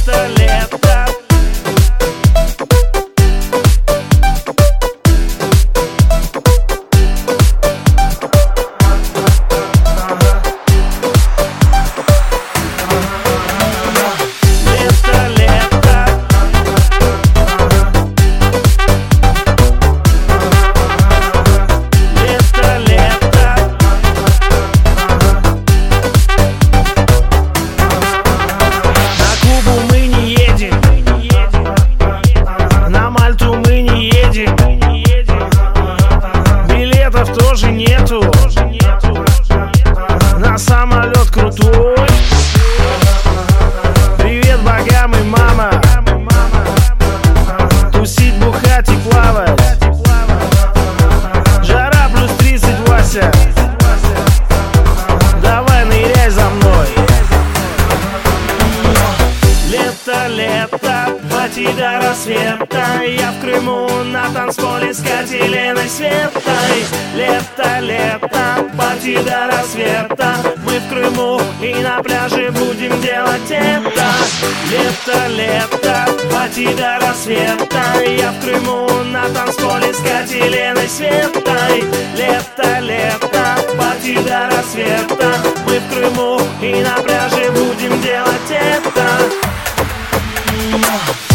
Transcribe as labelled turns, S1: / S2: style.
S1: Лето, лето.
S2: Билетов тоже нету. На самолет крутой. Привет богам и мама. Тусить, бухать и плавать. Жара плюс 30, Вася. Давай ныряй за мной.
S1: Лето, лето, пати до рассвета. Я в Крыму на танцполе с Катериной Светой. Лето, лето, пати до рассвета. Мы в Крыму и на пляже будем делать это. Лето, лето, пати до рассвета. Я в Крыму на танцполе с Катериной Светой. Лето, лето, пати до рассвета. Мы в Крыму и на пляже будем делать это.